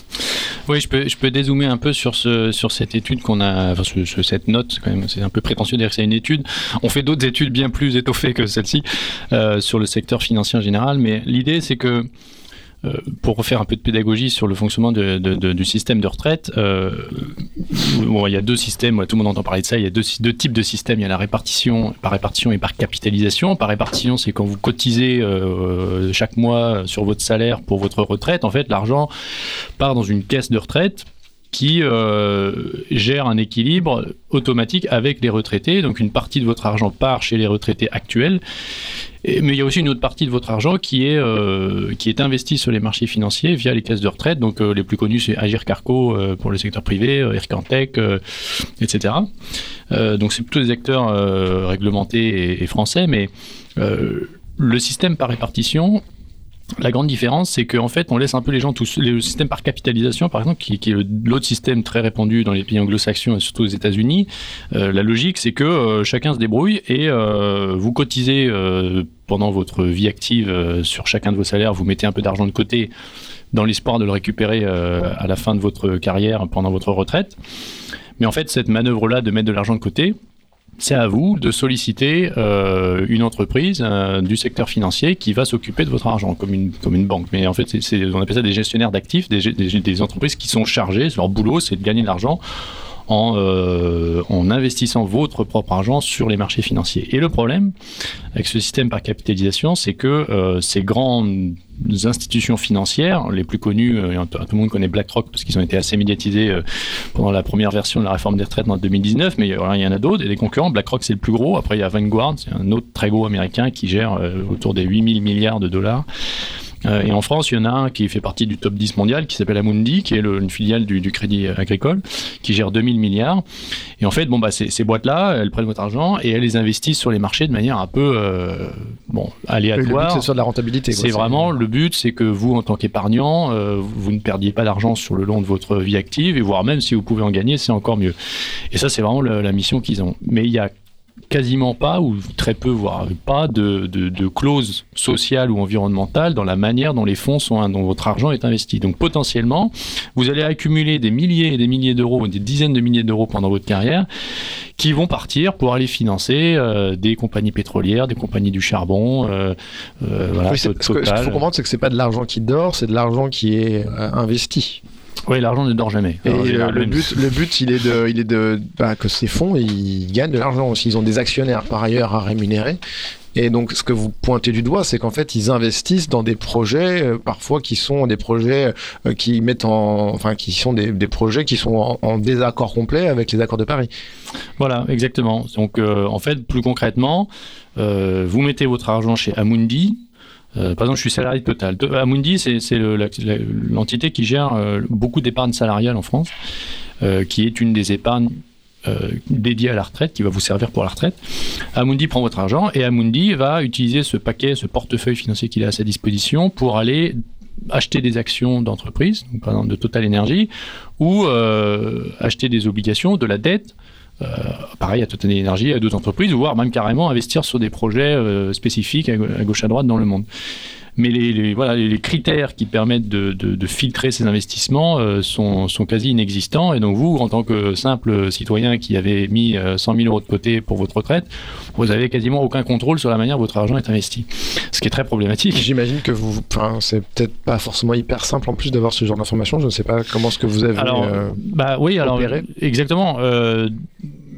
Oui, je peux, je peux dézoomer un peu sur, ce, sur cette étude qu'on a, enfin, ce, ce, cette note, quand même, c'est un peu prétentieux de dire que c'est une étude. On fait d'autres études bien plus étoffées que celle-ci euh, sur le secteur financier en général, mais l'idée c'est que euh, pour refaire un peu de pédagogie sur le fonctionnement de, de, de, du système de retraite, euh, bon, il y a deux systèmes, tout le monde entend parler de ça, il y a deux, deux types de systèmes, il y a la répartition, par répartition et par capitalisation. Par répartition, c'est quand vous cotisez euh, chaque mois sur votre salaire pour votre retraite, en fait l'argent part dans une caisse de retraite qui euh, gère un équilibre automatique avec les retraités. Donc une partie de votre argent part chez les retraités actuels, et, mais il y a aussi une autre partie de votre argent qui est, euh, qui est investie sur les marchés financiers via les caisses de retraite. Donc euh, les plus connus, c'est Agir Carco euh, pour le secteur privé, euh, Ircantec, euh, et cetera. Euh, donc c'est plutôt des acteurs euh, réglementés et, et français, mais euh, le système par répartition, la grande différence, c'est qu'en fait, on laisse un peu les gens tous. Le système par capitalisation, par exemple, qui, qui est l'autre système très répandu dans les pays anglo-saxons et surtout aux États-Unis, euh, la logique, c'est que euh, chacun se débrouille et euh, vous cotisez euh, pendant votre vie active euh, sur chacun de vos salaires, vous mettez un peu d'argent de côté dans l'espoir de le récupérer euh, à la fin de votre carrière pendant votre retraite. Mais en fait, cette manœuvre-là de mettre de l'argent de côté, c'est à vous de solliciter euh, une entreprise euh, du secteur financier qui va s'occuper de votre argent, comme une, comme une banque. Mais en fait, c'est, c'est, on appelle ça des gestionnaires d'actifs, des, des, des entreprises qui sont chargées, leur boulot, c'est de gagner de l'argent en, euh, en investissant votre propre argent sur les marchés financiers. Et le problème avec ce système par capitalisation, c'est que euh, ces grandes institutions financières, les plus connues, euh, tout le monde connaît BlackRock parce qu'ils ont été assez médiatisés euh, pendant la première version de la réforme des retraites en deux mille dix-neuf, mais voilà, il y en a d'autres, et des concurrents. BlackRock, c'est le plus gros. Après, il y a Vanguard, c'est un autre très gros américain qui gère euh, autour des huit mille milliards de dollars. Euh, et en France, il y en a un qui fait partie du top dix mondial, qui s'appelle Amundi, qui est le, une filiale du, du Crédit Agricole, qui gère deux mille milliards. Et en fait, bon, bah, ces, ces boîtes-là, elles prennent votre argent et elles les investissent sur les marchés de manière un peu euh, bon, aléatoire. Le but, c'est sur de la rentabilité. C'est quoi, vraiment, c'est... le but, c'est que vous, en tant qu'épargnant, euh, vous ne perdiez pas d'argent sur le long de votre vie active, et voire même si vous pouvez en gagner, c'est encore mieux. Et ça, c'est vraiment le, la mission qu'ils ont. Mais il y a quasiment pas, ou très peu, voire pas, de, de, de clauses sociales ou environnementales dans la manière dont les fonds sont, dont votre argent est investi. Donc potentiellement, vous allez accumuler des milliers et des milliers d'euros, des dizaines de milliers d'euros pendant votre carrière, qui vont partir pour aller financer euh, des compagnies pétrolières, des compagnies du charbon. Euh, euh, voilà, oui, c'est, ce qu'il faut comprendre, c'est que c'est pas de l'argent qui dort, c'est de l'argent qui est euh, investi. Oui, l'argent ne dort jamais. Et Alors, le, but, le but, il est de, il est de bah, que ces fonds, ils gagnent de l'argent aussi. Ils ont des actionnaires par ailleurs à rémunérer. Et donc, ce que vous pointez du doigt, c'est qu'en fait, ils investissent dans des projets, euh, parfois qui sont des projets euh, qui mettent en, enfin, qui sont des, des projets qui sont en, en désaccord complet avec les accords de Paris. Voilà, exactement. Donc, euh, en fait, plus concrètement, euh, vous mettez votre argent chez Amundi. Euh, par exemple, je suis salarié de Total. Amundi, c'est, c'est le, la, la, l'entité qui gère euh, beaucoup d'épargne salariale en France, euh, qui est une des épargnes euh, dédiées à la retraite, qui va vous servir pour la retraite. Amundi prend votre argent et Amundi va utiliser ce paquet, ce portefeuille financier qu'il a à sa disposition pour aller acheter des actions d'entreprises, donc par exemple de Total Energy, ou euh, acheter des obligations, de la dette. Euh, pareil à Total Energy, à d'autres entreprises, voire même carrément investir sur des projets euh, spécifiques à gauche à droite dans le monde. Mais les, les, voilà, les critères qui permettent de, de, de filtrer ces investissements euh, sont, sont quasi inexistants. Et donc vous, en tant que simple citoyen qui avait mis euh, cent mille euros de côté pour votre retraite, vous avez quasiment aucun contrôle sur la manière dont votre argent est investi. Ce qui est très problématique. J'imagine que vous, enfin, c'est peut-être pas forcément hyper simple en plus d'avoir ce genre d'informations. Je ne sais pas comment est-ce que vous avez alors, euh, bah oui, alors opéré. Exactement. Euh,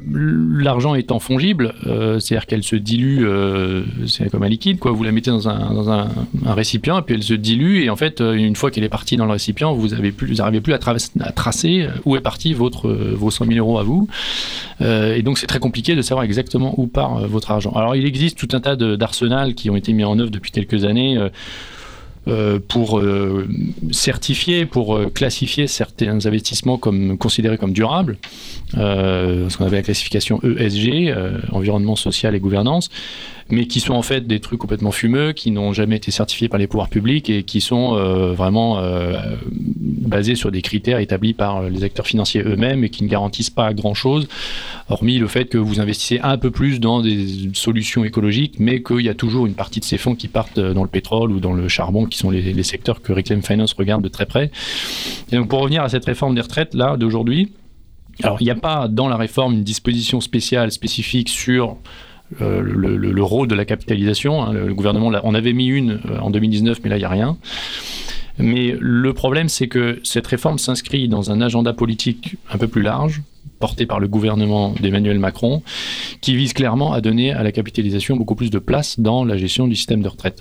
l'argent étant fongible, euh, c'est-à-dire qu'elle se dilue, euh, c'est comme un liquide, quoi. Vous la mettez dans un, dans un, un récipient, et puis elle se dilue, et en fait, une fois qu'elle est partie dans le récipient, vous n'arrivez plus, vous arrivez plus à, tra- à tracer où est parti votre, vos cent mille euros à vous. Euh, et donc, c'est très compliqué de savoir exactement où part euh, votre argent. Alors, il existe tout un tas de, d'arsenals qui ont été mis en œuvre depuis quelques années. Euh, Euh, pour euh, certifier, pour euh, classifier certains investissements comme considérés comme durables, euh, ce qu'on appelle la classification E S G, euh, environnement, social et gouvernance, mais qui sont en fait des trucs complètement fumeux, qui n'ont jamais été certifiés par les pouvoirs publics et qui sont euh, vraiment euh, basés sur des critères établis par les acteurs financiers eux-mêmes et qui ne garantissent pas grand-chose, hormis le fait que vous investissez un peu plus dans des solutions écologiques, mais qu'il y a toujours une partie de ces fonds qui partent dans le pétrole ou dans le charbon, qui sont les, les secteurs que Reclaim Finance regarde de très près. Et donc pour revenir à cette réforme des retraites là d'aujourd'hui, alors il n'y a pas dans la réforme une disposition spéciale, spécifique sur euh, le, le, le rôle de la capitalisation. Hein. Le, le gouvernement en avait mis une euh, en deux mille dix-neuf, mais là il n'y a rien. Mais le problème, c'est que cette réforme s'inscrit dans un agenda politique un peu plus large, porté par le gouvernement d'Emmanuel Macron, qui vise clairement à donner à la capitalisation beaucoup plus de place dans la gestion du système de retraite.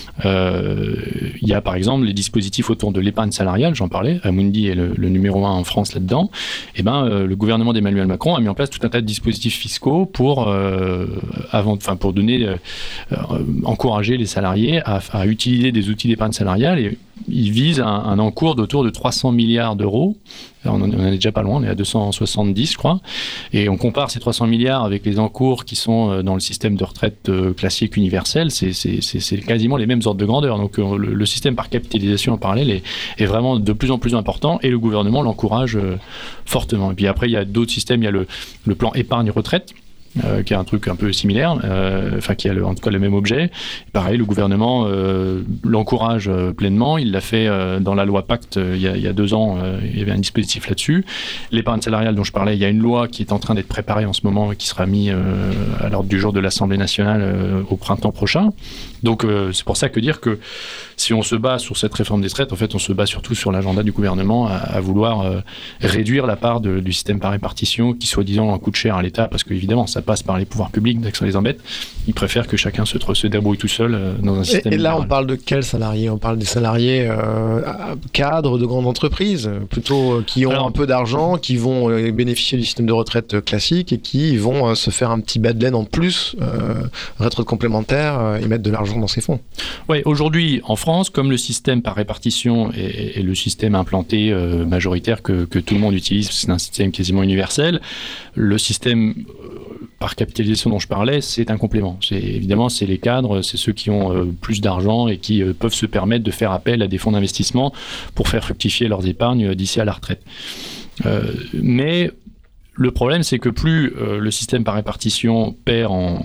Euh, il y a par exemple les dispositifs autour de l'épargne salariale, j'en parlais, Amundi est le, le numéro un en France là-dedans. Et ben, euh, le gouvernement d'Emmanuel Macron a mis en place tout un tas de dispositifs fiscaux pour, euh, avant, enfin, pour donner, euh, euh, encourager les salariés à, à utiliser des outils d'épargne salariale, et il vise un, un encours d'autour de trois cents milliards d'euros. On en, on en est déjà pas loin, on est à deux cent soixante-dix, je crois. Et on compare ces trois cents milliards avec les encours qui sont dans le système de retraite classique universel, c'est, c'est, c'est, c'est quasiment les mêmes ordres de grandeur. Donc le, le système par capitalisation en parallèle est, est vraiment de plus en plus important, et le gouvernement l'encourage euh, fortement. Et puis après, il y a d'autres systèmes, il y a le, le plan épargne-retraite, Euh, qui est un truc un peu similaire, euh, enfin qui a le, en tout cas le même objet. Pareil, le gouvernement euh, l'encourage euh, pleinement. Il l'a fait euh, dans la loi Pacte euh, il, y a, il y a deux ans. Euh, il y avait un dispositif là-dessus. L'épargne salariale dont je parlais, il y a une loi qui est en train d'être préparée en ce moment et qui sera mise euh, à l'ordre du jour de l'Assemblée nationale euh, au printemps prochain. Donc euh, c'est pour ça que dire que si on se bat sur cette réforme des retraites, en fait on se bat surtout sur l'agenda du gouvernement à, à vouloir euh, réduire la part de, du système par répartition qui soi-disant coûte cher à l'État, parce qu'évidemment ça passe par les pouvoirs publics dès que ça les embête. Ils préfèrent que chacun se, se débrouille tout seul euh, dans un système. Et, et là libéral. on parle de quels salariés? On parle des salariés euh, cadres de grandes entreprises, plutôt euh, qui ont Alors, un peu d'argent, qui vont euh, bénéficier du système de retraite euh, classique et qui vont euh, se faire un petit bas de laine en plus, euh, retraite complémentaire, euh, et mettre de l'argent dans ces fonds. Oui, aujourd'hui en France, comme le système par répartition est, est le système implanté euh, majoritaire que, que tout le monde utilise, c'est un système quasiment universel, le système euh, par capitalisation dont je parlais, c'est un complément. C'est, évidemment, c'est les cadres, c'est ceux qui ont euh, plus d'argent et qui euh, peuvent se permettre de faire appel à des fonds d'investissement pour faire fructifier leurs épargnes euh, d'ici à la retraite. Euh, mais le problème, c'est que plus euh, le système par répartition perd en,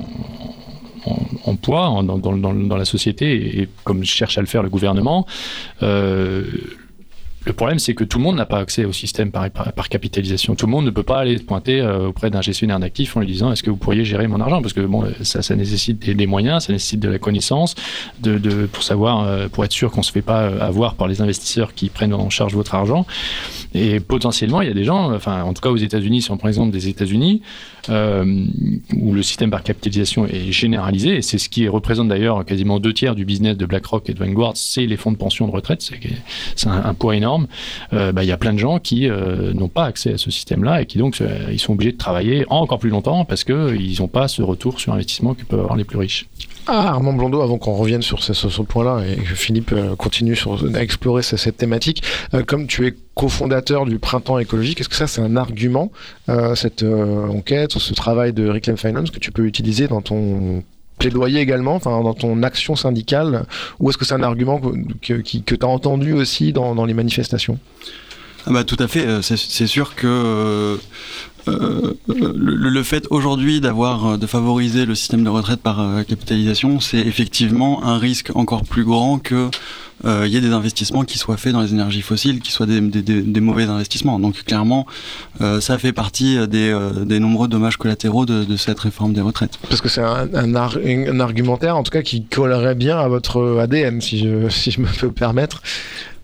en, en poids en, dans, dans, dans la société, et, et comme cherche à le faire le gouvernement, euh, le problème, c'est que tout le monde n'a pas accès au système par, par, par capitalisation. Tout le monde ne peut pas aller se pointer euh, auprès d'un gestionnaire d'actifs en lui disant « Est-ce que vous pourriez gérer mon argent ?» Parce que bon, ça, ça nécessite des, des moyens, ça nécessite de la connaissance, de, de, pour savoir, euh, pour être sûr qu'on ne se fait pas avoir par les investisseurs qui prennent en charge votre argent. Et potentiellement, il y a des gens, enfin, en tout cas aux États-Unis, si on prend l'exemple des États-Unis, euh, où le système par capitalisation est généralisé, et c'est ce qui représente d'ailleurs quasiment deux tiers du business de BlackRock et de Vanguard, c'est les fonds de pension de retraite, c'est, c'est un, un poids énorme. Euh, bah, y a plein de gens qui euh, n'ont pas accès à ce système-là et qui donc euh, ils sont obligés de travailler encore plus longtemps parce qu'ils n'ont pas ce retour sur investissement que peuvent avoir les plus riches. Ah, Armand Blondeau, avant qu'on revienne sur ce, sur ce point-là et que Philippe euh, continue sur, à explorer cette, cette thématique, euh, comme tu es cofondateur du Printemps écologique, est-ce que ça c'est un argument, euh, cette euh, enquête, ce travail de Reclaim Finance que tu peux utiliser dans ton plaidoyer également, enfin dans ton action syndicale, ou est-ce que c'est un argument que, que, que tu as entendu aussi dans, dans les manifestations? Ah bah tout à fait, c'est, c'est sûr que euh, euh, le, le fait aujourd'hui d'avoir de favoriser le système de retraite par euh, capitalisation, c'est effectivement un risque encore plus grand que il euh, y ait des investissements qui soient faits dans les énergies fossiles, qui soient des, des, des, des mauvais investissements. Donc clairement, euh, ça fait partie des, euh, des nombreux dommages collatéraux de, de cette réforme des retraites. Parce que c'est un, un, ar- un argumentaire, en tout cas, qui collerait bien à votre A D N, si je, si je me peux permettre.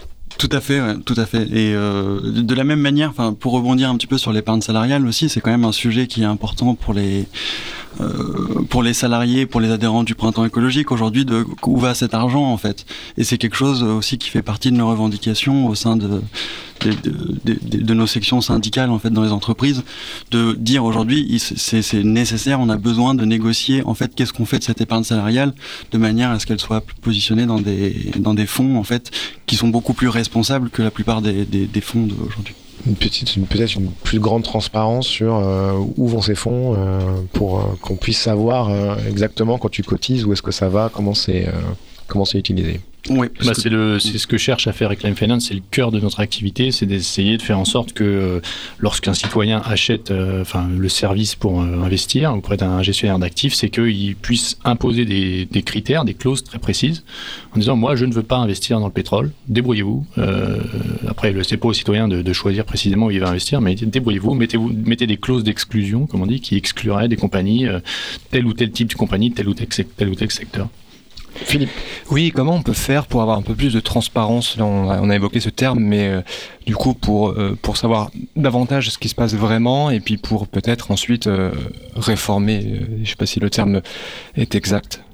Tout à fait, ouais, tout à fait. Et euh, de la même manière, enfin, pour rebondir un petit peu sur l'épargne salariale aussi, c'est quand même un sujet qui est important pour les euh, pour les salariés, pour les adhérents du Printemps écologique aujourd'hui, de où va cet argent en fait. Et c'est quelque chose aussi qui fait partie de nos revendications au sein de de, de, de, de nos sections syndicales en fait dans les entreprises, de dire aujourd'hui c'est, c'est nécessaire, on a besoin de négocier en fait qu'est-ce qu'on fait de cette épargne salariale de manière à ce qu'elle soit positionnée dans des dans des fonds en fait qui sont beaucoup plus responsables que la plupart des, des, des fonds d'aujourd'hui. Une petite, une, peut-être une plus grande transparence sur euh, où vont ces fonds euh, pour euh, qu'on puisse savoir euh, exactement quand tu cotises où est-ce que ça va, comment c'est, euh, comment c'est utilisé. Oui, bah que... c'est, le, c'est ce que cherche à faire Reclaim Finance, c'est le cœur de notre activité, c'est d'essayer de faire en sorte que euh, lorsqu'un citoyen achète euh, enfin, le service pour euh, investir auprès d'un gestionnaire d'actifs, c'est qu'il puisse imposer des, des critères, des clauses très précises, en disant moi je ne veux pas investir dans le pétrole, débrouillez-vous. Euh, après, c'est pas au citoyen de, de choisir précisément où il va investir, mais débrouillez-vous, mettez-vous, mettez des clauses d'exclusion, comme on dit, qui excluraient des compagnies, euh, tel ou tel type de compagnie, tel ou tel, tel ou tel secteur. Philippe. Oui, comment on peut faire pour avoir un peu plus de transparence ? Là, on, a, on a évoqué ce terme, mais euh, du coup, pour, euh, pour savoir davantage ce qui se passe vraiment, et puis pour peut-être ensuite euh, réformer, euh, je ne sais pas si le terme est exact.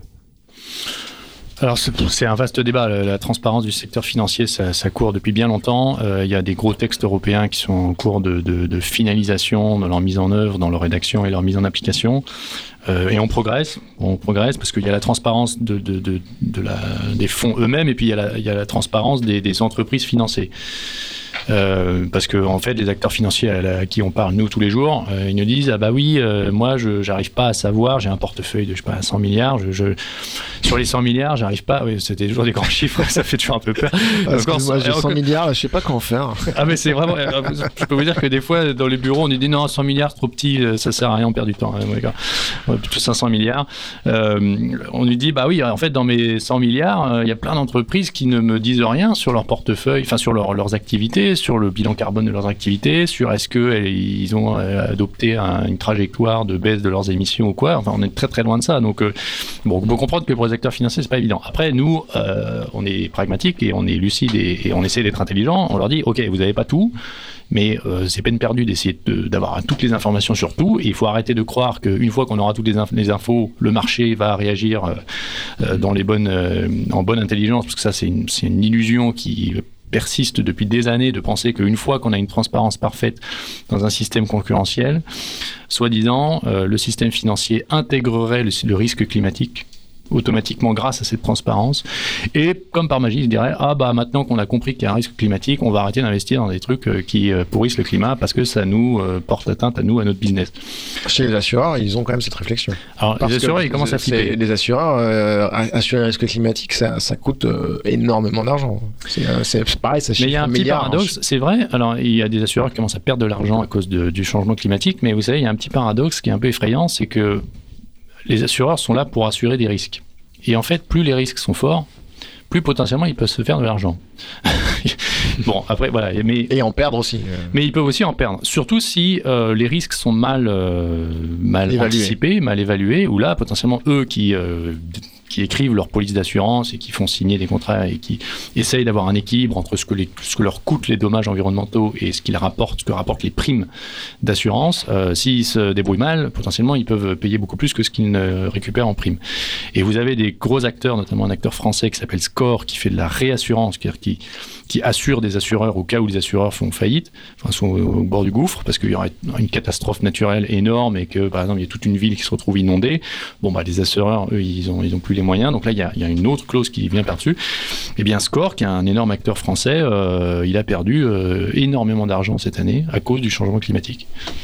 Alors c'est, c'est un vaste débat, la, la transparence du secteur financier ça, ça court depuis bien longtemps, euh, il y a des gros textes européens qui sont en cours de, de, de finalisation dans leur mise en œuvre, dans leur rédaction et leur mise en application, euh, et on progresse, on progresse parce qu'il y a la transparence de, de, de, de la, des fonds eux-mêmes et puis il y a la, il y a la transparence des, des entreprises financées. Euh, parce que en fait les acteurs financiers à, à qui on parle nous tous les jours euh, ils nous disent ah bah oui euh, moi je j'arrive pas à savoir, j'ai un portefeuille de je sais pas cent milliards, je, je sur les cent milliards j'arrive pas, oui c'était toujours des grands chiffres, ça fait toujours un peu peur. Parce que moi j'ai cent milliards là, je sais pas comment faire. Ah mais c'est vraiment je peux vous dire que des fois dans les bureaux on nous dit non cent milliards trop petit, ça sert à rien, on perd du temps. Ouais, plutôt cinq cents milliards. Euh, on nous dit bah oui en fait dans mes cent milliards il euh, y a plein d'entreprises qui ne me disent rien sur leur portefeuille, enfin sur leur, leurs activités, sur le bilan carbone de leurs activités, sur est-ce qu'ils ont adopté un, une trajectoire de baisse de leurs émissions ou quoi. Enfin, on est très très loin de ça. Donc, euh, bon, on peut comprendre que pour les acteurs financiers, c'est pas évident. Après, nous, euh, on est pragmatique et on est lucide et, et on essaie d'être intelligent. On leur dit, ok, vous n'avez pas tout, mais euh, c'est peine perdue d'essayer de, d'avoir toutes les informations sur tout. Et il faut arrêter de croire qu'une fois qu'on aura toutes les, inf- les infos, le marché va réagir euh, dans les bonnes, euh, en bonne intelligence, parce que ça, c'est une, c'est une illusion qui persiste depuis des années de penser qu'une fois qu'on a une transparence parfaite dans un système concurrentiel, soi-disant, euh, le système financier intégrerait le, le risque climatique automatiquement grâce à cette transparence et comme par magie il dirait ah bah maintenant qu'on a compris qu'il y a un risque climatique on va arrêter d'investir dans des trucs euh, qui euh, pourrissent le climat parce que ça nous euh, porte atteinte à nous, à notre business. Chez les assureurs ils ont quand même cette réflexion. Alors parce les assureurs ils commencent à flipper. Les assureurs euh, assurer le risque climatique ça, ça coûte euh, énormément d'argent, c'est, euh, c'est pareil ça chiffre. Mais il y a un petit paradoxe, c'est vrai, alors il y a des assureurs qui commencent à perdre de l'argent à cause de, du changement climatique, mais vous savez il y a un petit paradoxe qui est un peu effrayant, c'est que les assureurs sont là pour assurer des risques. Et en fait, plus les risques sont forts, plus potentiellement ils peuvent se faire de l'argent. Bon, après, voilà. Mais, et en perdre aussi. Mais ils peuvent aussi en perdre. Surtout si euh, les risques sont mal, euh, mal anticipés, mal évalués, ou là, potentiellement, eux qui... Euh, qui écrivent leur police d'assurance et qui font signer des contrats et qui essayent d'avoir un équilibre entre ce que, les, ce que leur coûtent les dommages environnementaux et ce qu'ils rapportent, ce que rapportent les primes d'assurance, euh, s'ils se débrouillent mal, potentiellement ils peuvent payer beaucoup plus que ce qu'ils ne récupèrent en primes. Et vous avez des gros acteurs, notamment un acteur français qui s'appelle Score, qui fait de la réassurance, c'est-à-dire qui, qui assure des assureurs au cas où les assureurs font faillite, enfin sont au, au bord du gouffre, parce qu'il y aurait une catastrophe naturelle énorme et que, par exemple, il y a toute une ville qui se retrouve inondée. Bon, bah, les assureurs, eux, ils ont, ils ont plus les moyens, donc là il y, a, il y a une autre clause qui vient par-dessus. Et bien Score, qui est un énorme acteur français, euh, il a perdu euh, énormément d'argent cette année à cause du changement climatique.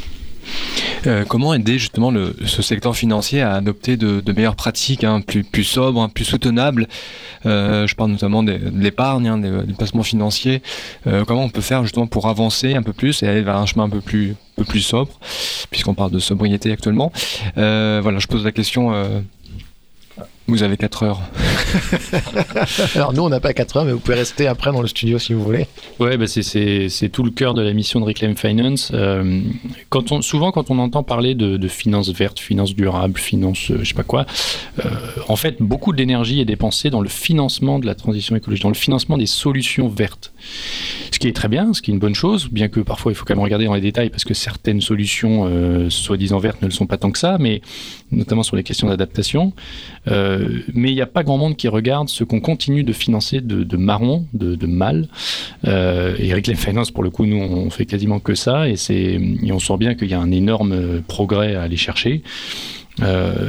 Euh, comment aider justement le, ce secteur financier à adopter de, de meilleures pratiques, hein, plus, plus sobres, hein, plus soutenables. Euh, je parle notamment de, de l'épargne, hein, des, des placements financiers. Euh, comment on peut faire justement pour avancer un peu plus et aller vers un chemin un peu plus, un peu plus sobre, puisqu'on parle de sobriété actuellement. Euh, voilà, je pose la question... Euh Vous avez quatre heures. Alors nous, on n'a pas quatre heures, mais vous pouvez rester après dans le studio si vous voulez. Ouais, bah c'est, c'est, c'est tout le cœur de la mission de Reclaim Finance. Euh, quand on, souvent, quand on entend parler de, de finances vertes, finances durables, finances, euh, je sais pas quoi, euh, en fait, beaucoup de l'énergie est dépensée dans le financement de la transition écologique, dans le financement des solutions vertes. Ce qui est très bien, ce qui est une bonne chose, bien que parfois il faut quand même regarder dans les détails parce que certaines solutions euh, soi-disant vertes ne le sont pas tant que ça, mais notamment sur les questions d'adaptation. Euh, mais il n'y a pas grand monde qui regarde ce qu'on continue de financer de, de marron, de, de mal. Euh, et Reclaim Finance, pour le coup, nous, on fait quasiment que ça. Et, c'est, et on sent bien qu'il y a un énorme progrès à aller chercher. Euh,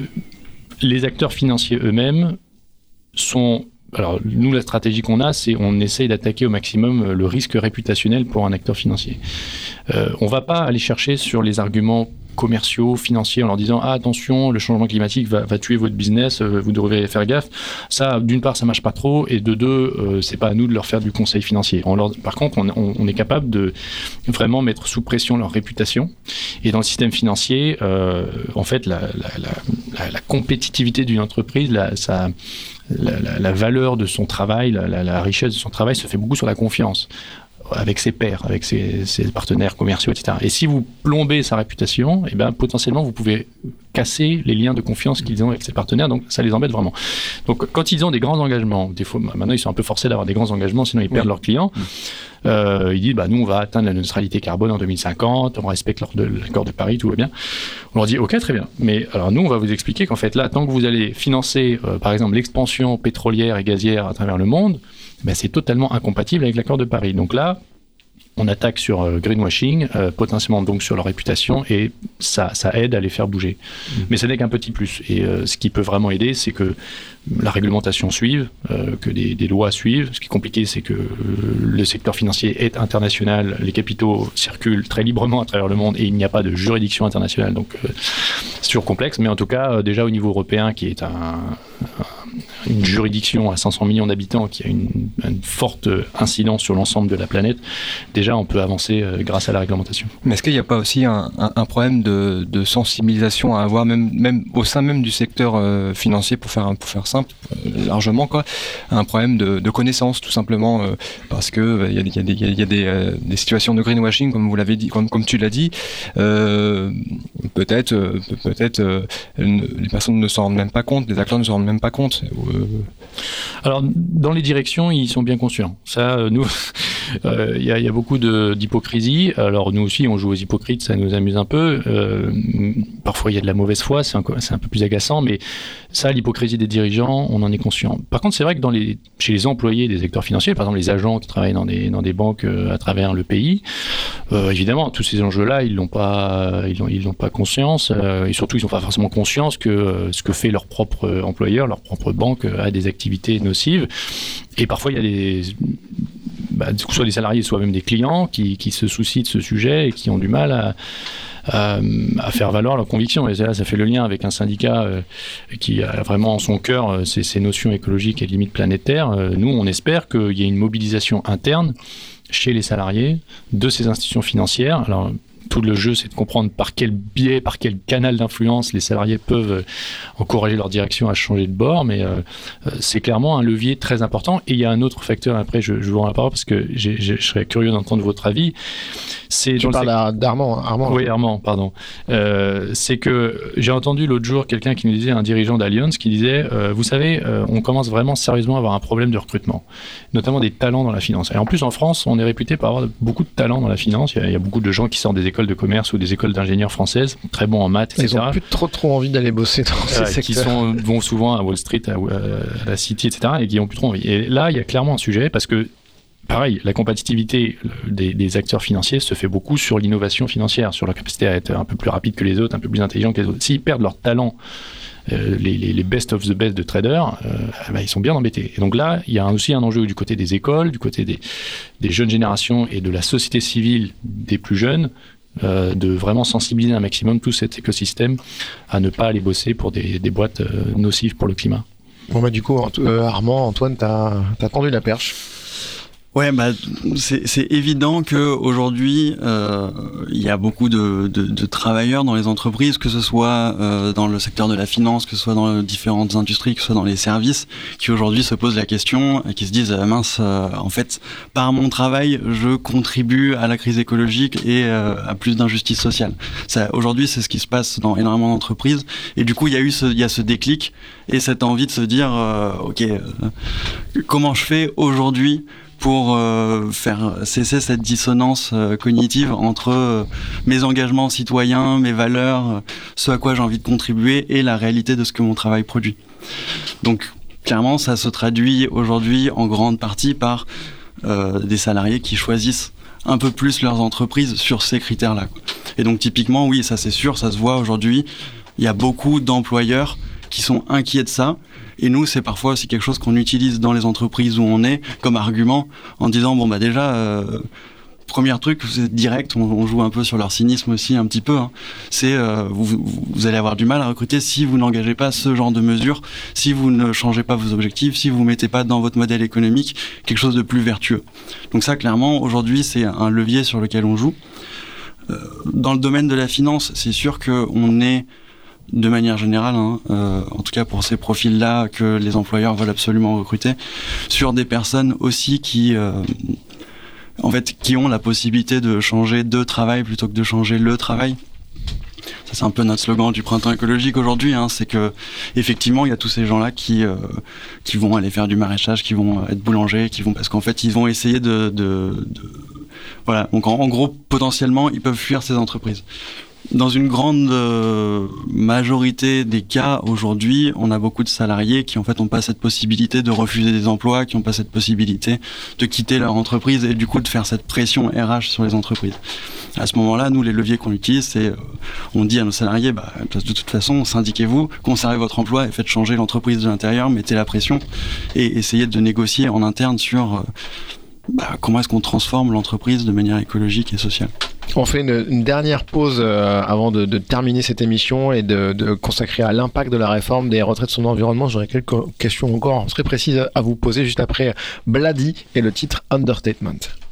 les acteurs financiers eux-mêmes sont... Alors, nous, la stratégie qu'on a, c'est on essaye d'attaquer au maximum le risque réputationnel pour un acteur financier. Euh, on ne va pas aller chercher sur les arguments commerciaux, financiers, en leur disant « Ah, attention, le changement climatique va, va tuer votre business, euh, vous devrez faire gaffe ». Ça, d'une part, ça ne marche pas trop, et de deux, euh, ce n'est pas à nous de leur faire du conseil financier. On leur, par contre, on, on, on est capable de vraiment mettre sous pression leur réputation. Et dans le système financier, euh, en fait, la, la, la, la, la compétitivité d'une entreprise, la, ça... La, la, la valeur de son travail, la, la, la richesse de son travail se fait beaucoup sur la confiance avec ses pairs, avec ses, ses partenaires commerciaux, et cetera. Et si vous plombez sa réputation, eh ben, potentiellement, vous pouvez casser les liens de confiance qu'ils ont avec ses partenaires, donc ça les embête vraiment. Donc, quand ils ont des grands engagements, des fois, maintenant, ils sont un peu forcés d'avoir des grands engagements, sinon ils perdent oui. leurs clients. Mmh. Euh, ils disent, bah, nous, on va atteindre la neutralité carbone en deux mille cinquante, on respecte l'accord de Paris, tout va bien. On leur dit, ok, très bien. Mais alors, nous, on va vous expliquer qu'en fait, là, tant que vous allez financer, euh, par exemple, l'expansion pétrolière et gazière à travers le monde, ben, c'est totalement incompatible avec l'accord de Paris. Donc là, on attaque sur euh, greenwashing, euh, potentiellement donc sur leur réputation, et ça, ça aide à les faire bouger. Mmh. Mais ce n'est qu'un petit plus. Et euh, ce qui peut vraiment aider, c'est que la réglementation suive, euh, que des, des lois suivent. Ce qui est compliqué, c'est que euh, le secteur financier est international, les capitaux circulent très librement à travers le monde et il n'y a pas de juridiction internationale. Donc euh, c'est toujours complexe, mais en tout cas, euh, déjà au niveau européen, qui est un, un une juridiction à cinq cents millions d'habitants qui a une, une forte incidence sur l'ensemble de la planète, déjà on peut avancer euh, grâce à la réglementation. Mais est-ce qu'il n'y a pas aussi un, un, un problème de, de sensibilisation à avoir, même, même au sein même du secteur euh, financier, pour faire, pour faire simple, euh, largement, quoi, un problème de, de connaissance, tout simplement, euh, parce qu'il euh, y a, y a, des, y a des, euh, des situations de greenwashing, comme vous l'avez dit, comme, comme tu l'as dit, euh, peut-être, euh, peut-être euh, les personnes ne s'en rendent même pas compte, les acteurs ne s'en rendent même pas compte. Alors, dans les directions, ils sont bien conscients. Ça, euh, nous, il euh, y, y a beaucoup de, d'hypocrisie. Alors, nous aussi, on joue aux hypocrites, ça nous amuse un peu. Euh, parfois, il y a de la mauvaise foi, c'est un, c'est un peu plus agaçant, mais ça, l'hypocrisie des dirigeants, on en est conscient. Par contre, c'est vrai que dans les, chez les employés des acteurs financiers, par exemple les agents qui travaillent dans des, dans des banques euh, à travers le pays, euh, évidemment, tous ces enjeux-là, ils n'ont pas, ils n'ont, ils n'ont pas conscience, euh, et surtout, ils n'ont pas forcément conscience que euh, ce que fait leur propre employeur, leur propre banque, a des activités nocives. Et parfois, il y a des, bah, soit des salariés, soit même des clients qui, qui se soucient de ce sujet et qui ont du mal à, à, à faire valoir leurs convictions. Et là, ça fait le lien avec un syndicat euh, qui a vraiment en son cœur euh, ces, ces notions écologiques et limites planétaires. Euh, nous, on espère qu'il y ait une mobilisation interne chez les salariés de ces institutions financières. Alors, tout le jeu, c'est de comprendre par quel biais, par quel canal d'influence les salariés peuvent encourager leur direction à changer de bord, mais euh, c'est clairement un levier très important. Et il y a un autre facteur, après je, je vous rends la parole parce que j'ai, je serais curieux d'entendre votre avis. C'est tu parles sec... d'Armand, Armand. Oui, Armand, pardon. Euh, c'est que j'ai entendu l'autre jour quelqu'un qui nous disait, un dirigeant d'Allianz, qui disait, euh, vous savez, euh, on commence vraiment sérieusement à avoir un problème de recrutement, notamment des talents dans la finance. Et en plus, en France, on est réputé pour avoir beaucoup de talents dans la finance. Il y a, il y a beaucoup de gens qui sortent des écoles de commerce ou des écoles d'ingénieurs françaises, très bons en maths, et cetera. Ils n'ont plus trop trop envie d'aller bosser dans ces euh, secteurs. Qui sont, vont souvent à Wall Street, à, à la City, et cetera, et qui n'ont plus trop envie. Et là, il y a clairement un sujet, parce que pareil, la compétitivité des, des acteurs financiers se fait beaucoup sur l'innovation financière, sur leur capacité à être un peu plus rapide que les autres, un peu plus intelligent que les autres. S'ils perdent leur talent, euh, les, les, les best of the best de traders, euh, bah, ils sont bien embêtés. Et donc là, il y a aussi un enjeu du côté des écoles, du côté des, des jeunes générations et de la société civile des plus jeunes, euh, de vraiment sensibiliser un maximum tout cet écosystème à ne pas aller bosser pour des, des boîtes euh, nocives pour le climat. Bon bah du coup, euh, Armand, Antoine, t'as, t'as tendu la perche. Ouais, bah, c'est, c'est évident qu'aujourd'hui, euh, il y a beaucoup de, de, de travailleurs dans les entreprises, que ce soit euh, dans le secteur de la finance, que ce soit dans les différentes industries, que ce soit dans les services, qui aujourd'hui se posent la question et qui se disent euh, mince, euh, en fait, par mon travail, je contribue à la crise écologique et euh, à plus d'injustice sociale. Ça, aujourd'hui, c'est ce qui se passe dans énormément d'entreprises. Et du coup, il y a eu ce, il y a ce déclic et cette envie de se dire, euh, ok, euh, comment je fais aujourd'hui pour euh, faire cesser cette dissonance euh, cognitive entre euh, mes engagements citoyens, mes valeurs, euh, ce à quoi j'ai envie de contribuer et la réalité de ce que mon travail produit. Donc clairement, ça se traduit aujourd'hui en grande partie par euh, des salariés qui choisissent un peu plus leurs entreprises sur ces critères-là. Et donc typiquement, oui, ça c'est sûr, ça se voit aujourd'hui, il y a beaucoup d'employeurs qui sont inquiets de ça. Et nous, c'est parfois aussi quelque chose qu'on utilise dans les entreprises où on est comme argument en disant, bon bah déjà, euh, premier truc, c'est direct, on, on joue un peu sur leur cynisme aussi un petit peu, hein, c'est euh, vous, vous allez avoir du mal à recruter si vous n'engagez pas ce genre de mesures, si vous ne changez pas vos objectifs, si vous ne mettez pas dans votre modèle économique quelque chose de plus vertueux. Donc ça, clairement, aujourd'hui, c'est un levier sur lequel on joue. Euh, dans le domaine de la finance, c'est sûr qu'on est de manière générale, hein, euh, en tout cas pour ces profils-là que les employeurs veulent absolument recruter, sur des personnes aussi qui, euh, en fait, qui ont la possibilité de changer de travail plutôt que de changer le travail. Ça, c'est un peu notre slogan du printemps écologique aujourd'hui, hein, c'est que effectivement, il y a tous ces gens-là qui euh, qui vont aller faire du maraîchage, qui vont être boulangers, qui vont parce qu'en fait, ils vont essayer de, de, de... voilà. Donc en, en gros, potentiellement, ils peuvent fuir ces entreprises. Dans une grande euh, majorité des cas aujourd'hui, on a beaucoup de salariés qui en fait n'ont pas cette possibilité de refuser des emplois, qui n'ont pas cette possibilité de quitter leur entreprise et du coup de faire cette pression R H sur les entreprises. À ce moment-là, nous, les leviers qu'on utilise, c'est euh, on dit à nos salariés, bah, de toute façon, syndiquez-vous, conservez votre emploi et faites changer l'entreprise de l'intérieur, mettez la pression et essayez de négocier en interne sur euh, bah, comment est-ce qu'on transforme l'entreprise de manière écologique et sociale. On fait une, une dernière pause euh, avant de, de terminer cette émission et de, de consacrer à l'impact de la réforme des retraites sur l'environnement. J'aurais quelques questions encore très précises à vous poser juste après Bloody et le titre Understatement.